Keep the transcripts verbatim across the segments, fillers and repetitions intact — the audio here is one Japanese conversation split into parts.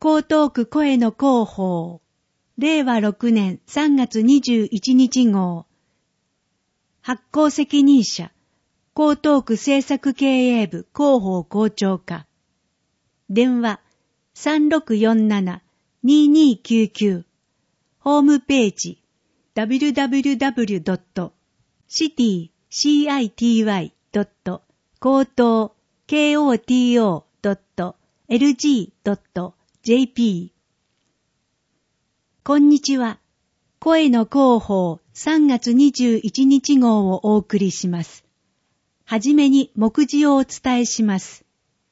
江東区声の広報、れいわろくねんさんがつにじゅういちにち号、発行責任者、江東区政策経営部広報校長課、電話 さんろくよんなな にーにーきゅうきゅう、ホームページ ダブリュダブリュダブリュドットシティシーアイティーワイドット高等 ケーオーティーオードットエルジードットジェーピー。 こんにちは。声の広報さんがつにじゅういちにち号をお送りします。はじめに目次をお伝えします。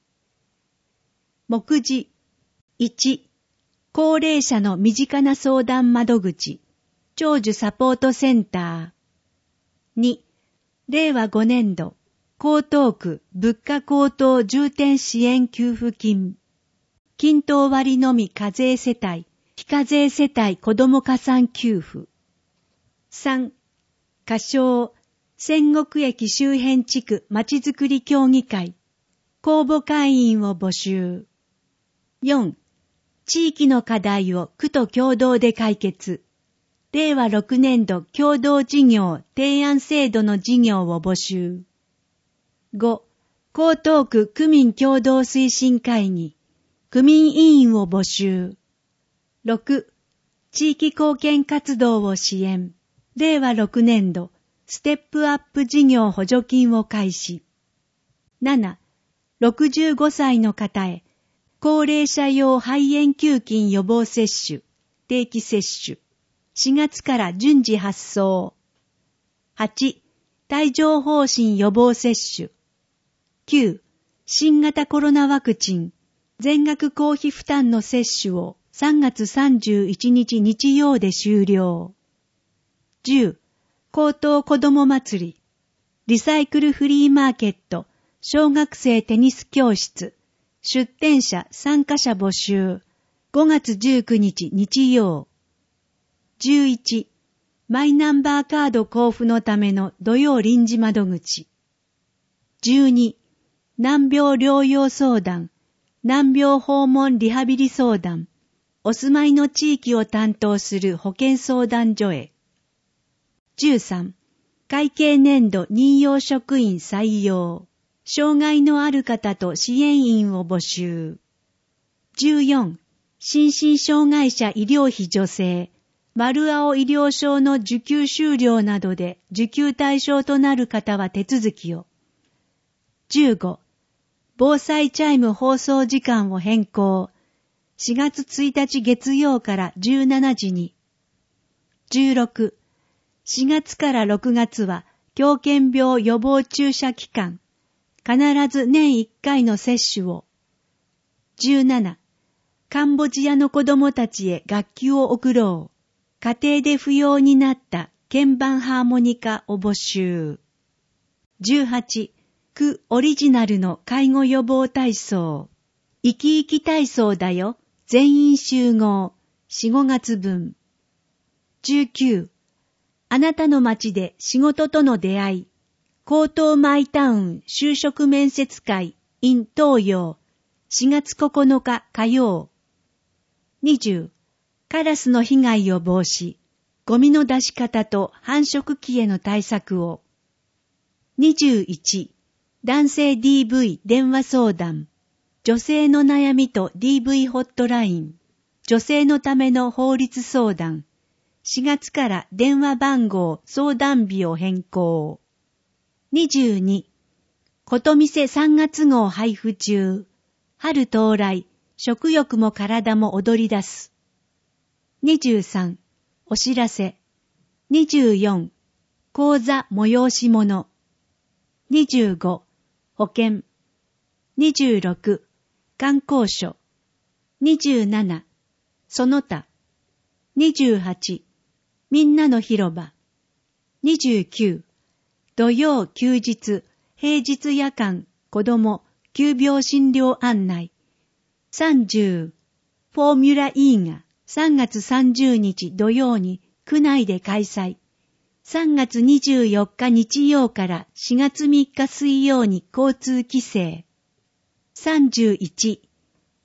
目次いち、高齢者の身近な相談窓口、長寿サポートセンター。に、れいわごねんど、江東区物価高騰重点支援給付金。均等割のみ課税世帯、非課税世帯子ども加算給付。さん、仮称、仙石駅周辺地区まちづくり協議会、公募会員を募集。よん、地域の課題を区と共同で解決。れいわろくねんど共同事業提案制度の事業を募集。ご、江東区区民共同推進会議、区民委員を募集。ろく、地域貢献活動を支援。れいわろくねんどステップアップ事業補助金を開始。なな、ろくじゅうごさいの方へ、高齢者用肺炎球菌予防接種、定期接種。しがつから順次発送。はち、帯状疱疹予防接種。きゅう、新型コロナワクチン、全額公費負担の接種をさんがつさんじゅういちにち日曜で終了。じゅう、高等子ども祭り、リサイクルフリーマーケット、小学生テニス教室、出展者参加者募集、ごがつじゅうくにち日曜。じゅういち、マイナンバーカード交付のための土曜臨時窓口。じゅうに、難病療養相談、難病訪問リハビリ相談、お住まいの地域を担当する保健相談所へ。じゅうさん、会計年度任用職員採用、障害のある方と支援員を募集。じゅうよん、心身障害者医療費助成、丸青医療証の受給終了などで受給対象となる方は手続きを。じゅうご、防災チャイム放送時間を変更。しがつついたち月曜からじゅうしちじに。じゅうろく、しがつからろくがつは狂犬病予防注射期間。必ず年いっかいの接種を。じゅうなな、カンボジアの子供たちへ楽器を送ろう。家庭で不要になった鍵盤ハーモニカを募集。じゅうはち、区オリジナルの介護予防体操。生き生き体操だよ。全員集合。よん、ごがつぶん。じゅうきゅう、あなたの街で仕事との出会い。江東マイタウン就職面接会 in 東洋。しがつここのか火曜。にじゅう、カラスの被害を防止、ゴミの出し方と繁殖期への対策を。にじゅういち、男性 ディーブイ 電話相談、女性の悩みと ディーブイ ホットライン、女性のための法律相談、しがつから電話番号相談日を変更。にじゅうに、ことみせさんがつ号配布中、春到来、食欲も体も踊り出す。にじゅうさん、お知らせ。にじゅうよん、講座催し物。にじゅうご、保険。にじゅうろく、観光所。にじゅうなな、その他。にじゅうはち、みんなの広場。にじゅうきゅう、土曜休日、平日夜間、子ども、急病診療案内。さんじゅう、フォーミュラ E がさんがつさんじゅうにち土曜に区内で開催。さんがつにじゅうよっか日曜からしがつみっか水曜に交通規制。さんじゅういち、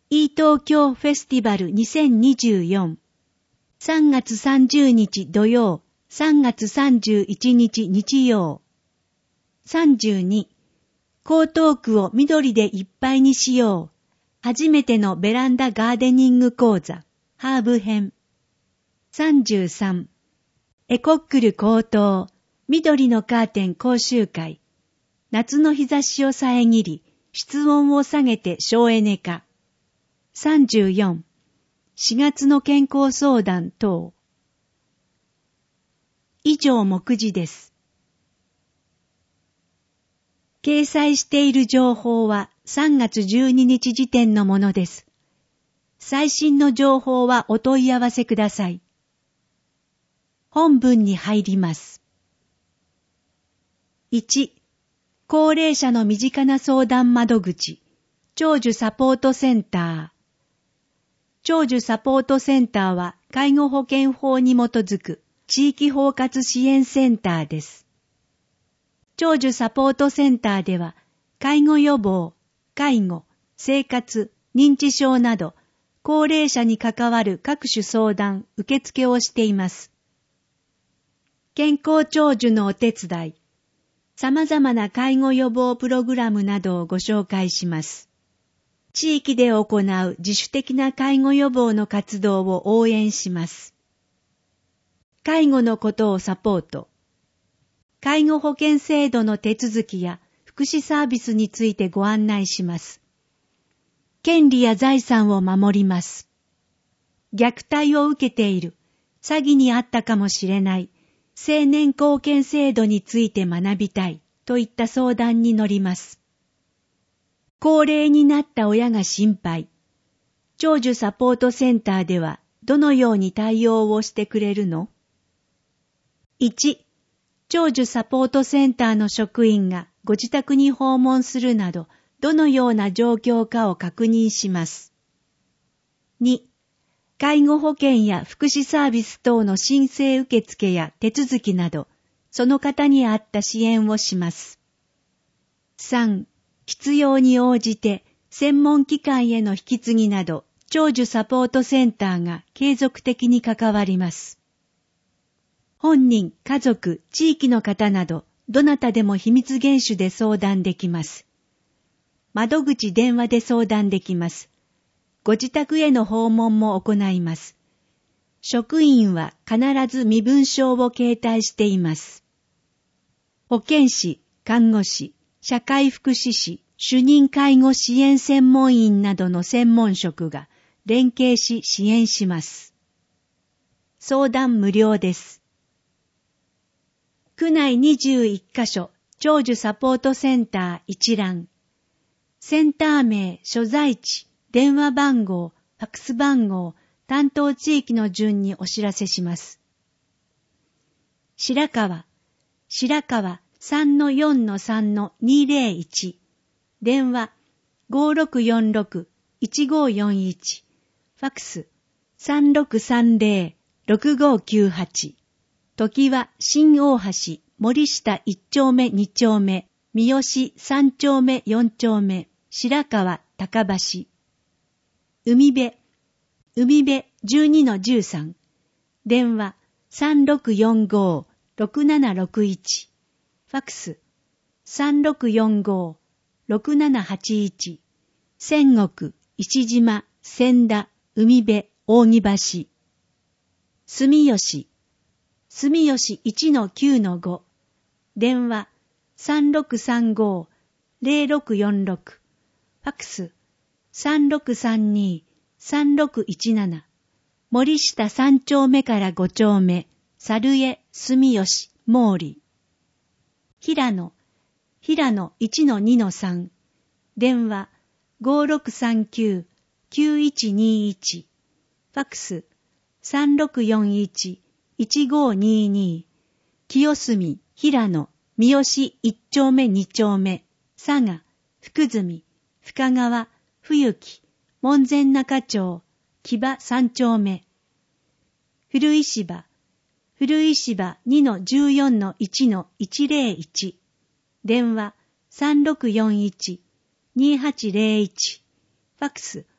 イー東京フェスティバルにせんにじゅうよん。さんがつさんじゅうにち土曜、さんがつさんじゅういちにち日曜。さんじゅうに、江東区を緑でいっぱいにしよう。初めてのベランダガーデニング講座、ハーブ編。さんじゅうさん、エコックル高騰、緑のカーテン講習会。夏の日差しを遮り、室温を下げて省エネ化。さんじゅうよん、しがつの健康相談等。以上目次です。掲載している情報はさんがつじゅうににち時点のものです。最新の情報はお問い合わせください。本文に入ります。いち、高齢者の身近な相談窓口、長寿サポートセンター。長寿サポートセンターは介護保険法に基づく地域包括支援センターです。長寿サポートセンターでは、介護予防、介護、生活、認知症など、高齢者に関わる各種相談、受付をしています。健康長寿のお手伝い、様々な介護予防プログラムなどをご紹介します。地域で行う自主的な介護予防の活動を応援します。介護のことをサポート。介護保険制度の手続きや福祉サービスについてご案内します。権利や財産を守ります。虐待を受けている、詐欺にあったかもしれない、成年後見制度について学びたいといった相談に乗ります。高齢になった親が心配。長寿サポートセンターではどのように対応をしてくれるの？いち、長寿サポートセンターの職員がご自宅に訪問するなど、どのような状況かを確認します。に、介護保険や福祉サービス等の申請受付や手続きなど、その方に合った支援をします。さん、必要に応じて専門機関への引き継ぎなど、長寿サポートセンターが継続的に関わります。本人、家族、地域の方など、どなたでも秘密厳守で相談できます。窓口電話で相談できます。ご自宅への訪問も行います。職員は必ず身分証を携帯しています。保健師、看護師、社会福祉士、主任介護支援専門員などの専門職が連携し支援します。相談無料です。区内にじゅういっかしょ、長寿サポートセンター一覧。センター名、所在地、電話番号、ファックス番号、担当地域の順にお知らせします。白川、白川 さんのよんのさんのにぜろいち、電話 ごろくよんろくいちごよんいち、ファックス さんろくさんぜろろくごきゅうはち、時は新大橋、森下いっちょうめにちょうめ、三好さんちょうめよんちょうめ、白川高橋。海辺、海辺 じゅうにのじゅうさん、電話 さんろくよんごろくななろくいち、ファックス さんろくよんごろくななはちいち、仙石、石島、千田、海辺、扇橋。住吉、住吉 いちのきゅうのご、電話 さんろくさんごぜろろくよんろく、ファックス さんろくさんにさんろくいちなな、森下さんちょうめからごちょうめ、猿江、住吉、毛利。平野、平野 いちのにのさん、電話 ごろくさんきゅうきゅういちにいち、ファックス さんろくよんいちいちごにに、清澄、平野、三好いっちょうめにちょうめ、佐賀、福住、深川、冬木、門前仲町、木場さんちょうめ。古石場、古石場 にのじゅうよんのいちのいちぜろいち、電話 さんろくよんいちにはちぜろいち、ファックス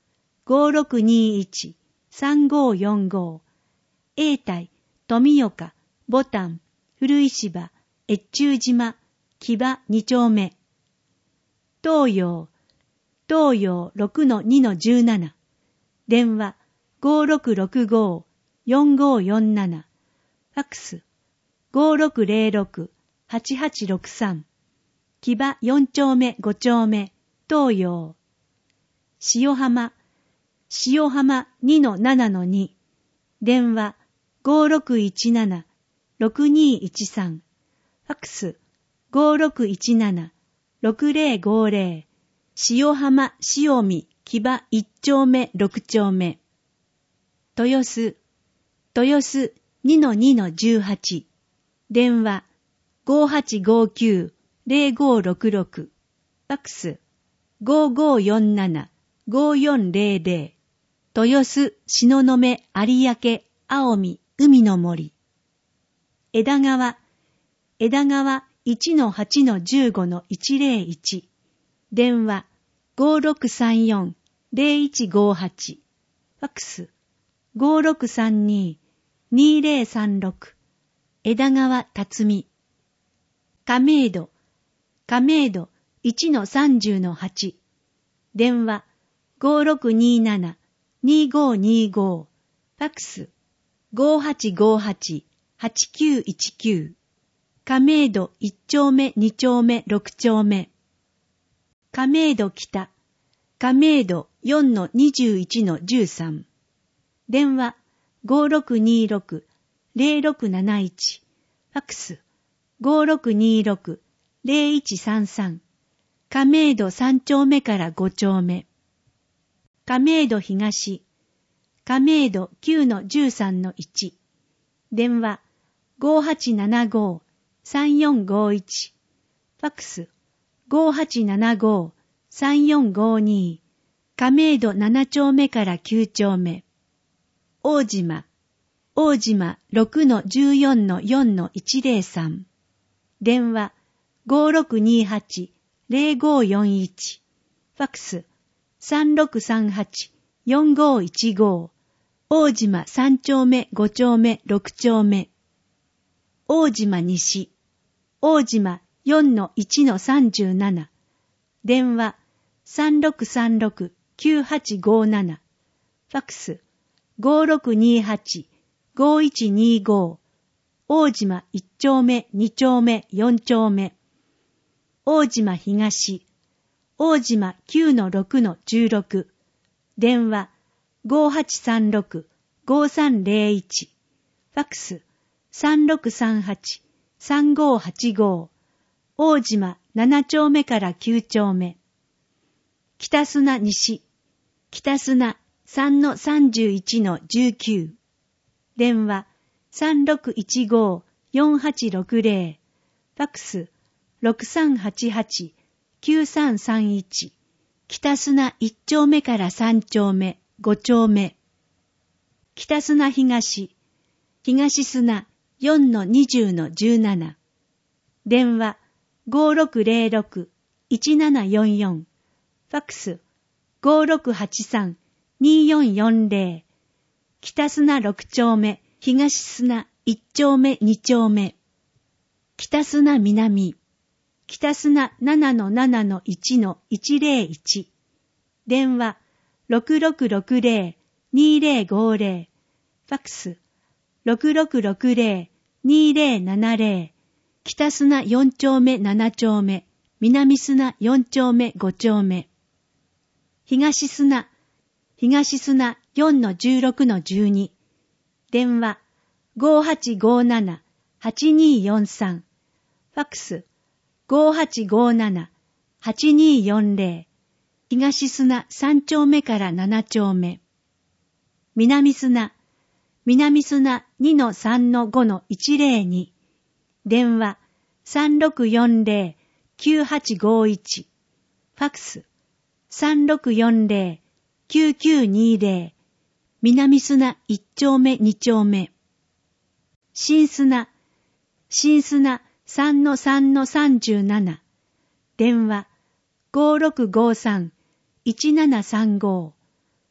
ごろくにいち さんごよんご。永代、富岡、ボタン、古石場、越中島、木場に丁目。東洋、東洋 ろくのにのじゅうなな。電話ごろくろくご よんごよんなな。ファックスごろくぜろろく はちはちろくさん。木場よん丁目ご丁目、東洋。塩浜、塩浜 にのななのに。電話ごろくいちなな ろくにいちさん。ファックスごろくいちなな ろくぜろごぜろ。塩浜塩見木場いち丁目ろく丁目。豊洲、豊洲 にのにのじゅうはち。電話ごはちごきゅう ぜろごろくろく。ファックスごごよんなな ごよんぜろぜろ。豊洲東雲有明青海海の森。枝川、枝川 いちのはちのじゅうごのいちぜろいち。電話ごろくさんよん ぜろいちごはち。ファックスごろくさんに にぜろさんろく。枝川辰巳。亀戸、亀戸 いちのさんじゅうのはち。電話ごろくになな にごにご。ファックスごはちごはち はちきゅういちきゅう。亀戸いち丁目に丁目ろく丁目。亀戸北、亀戸よんのにじゅういちのじゅうさん。電話ごろくにろく ぜろろくなないち。ファックスごろくにろく ぜろいちさんさん。亀戸さん丁目からご丁目。亀戸東、亀戸きゅうのじゅうさんのいち。電話ごはちななご さんよんごいち。ファックスごはちななご さんよんごに。亀戸なな丁目からきゅう丁目。大島、大島ろくのじゅうよんのよんのいちぜろさん。電話ごろくにはち ぜろごよんいち。ファックスさんろくさんはち よんごいちご。大島さん丁目ご丁目ろく丁目。大島西、大島よんのいちのさんじゅうなな。電話さんろくさんろく きゅうはちごなな。ファックスごろくにはち ごいちにご。大島いち丁目に丁目よん丁目。大島東、大島きゅうのろくのじゅうろく。電話ごはちさんろく ごさんぜろいち。ファックスさんろくさんはち さんごはちご。大島なな丁目からきゅう丁目。北砂西、北砂さんのさんじゅういちのじゅうきゅう。電話さんろくいちご よんはちろくぜろ。ファックスろくさんはちはち きゅうさんさんいち。北砂いち丁目からさん丁目ご丁目。北砂東、東砂よんのにじゅうのじゅうなな。電話ごろくぜろろく いちななよんよん。ファックスごろくはちさん によんよんぜろ。北砂ろく丁目、東砂いち丁目に丁目。北砂南、北砂ななのななのいちのいちぜろいち。電話ろくろくろくぜろ にぜろごぜろ。ファックスろくろくろくぜろ にぜろななぜろ。北砂よん丁目なな丁目、南砂よん丁目ご丁目。東砂、東砂よんのじゅうろくのじゅうに。電話ごはちごなな はちによんさん。ファックスごはちごなな はちによんぜろ。東砂さん丁目からなな丁目。南砂、南砂にのさんのごのいちぜろに。電話さんろくよんぜろ きゅうはちごいち。ファックスさんろくよんぜろ きゅうきゅうにぜろ。南砂いち丁目に丁目。新砂、新砂さんのさんのさんじゅうなな。電話ごろくごさん いちななさんご。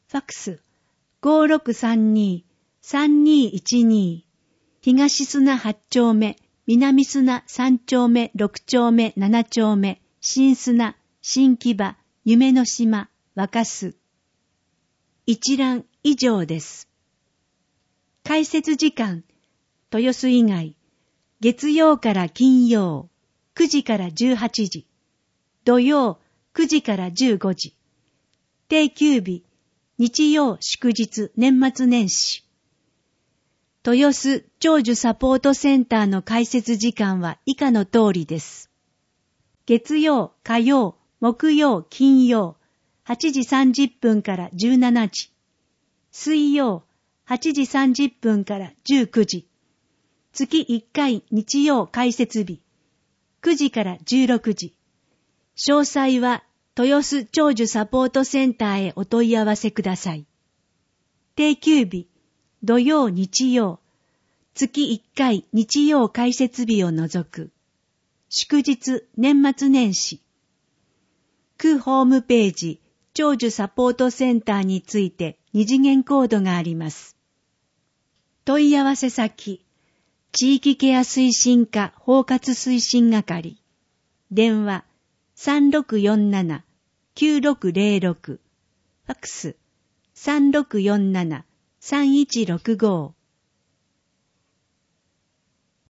ファックス ごろくさんに さんにいちに 東砂はち丁目、南砂さん丁目、ろく丁目、なな丁目、新砂、新木場、夢の島、若洲。一覧以上です。開設時間、豊洲以外、月曜から金曜、くじからじゅうはちじ、土曜、くじからじゅうごじ、定休日、日曜、祝日、年末年始。豊洲長寿サポートセンターの開設時間は以下の通りです。月曜、火曜、木曜、金曜、はちじさんじゅっぷんからじゅうしちじ。水曜、はちじさんじゅっぷんからじゅうくじ。月いっかい日曜開設日、くじからじゅうろくじ。詳細は豊洲長寿サポートセンターへお問い合わせください。定休日、土曜日曜、月いっかい日曜開設日を除く。祝日年末年始。区ホームページ、長寿サポートセンターについて二次元コードがあります。問い合わせ先、地域ケア推進課包括推進係。電話 さんろくよんなな きゅうろくゼロろく。ファックス さんろくよんなな さんいちろくご。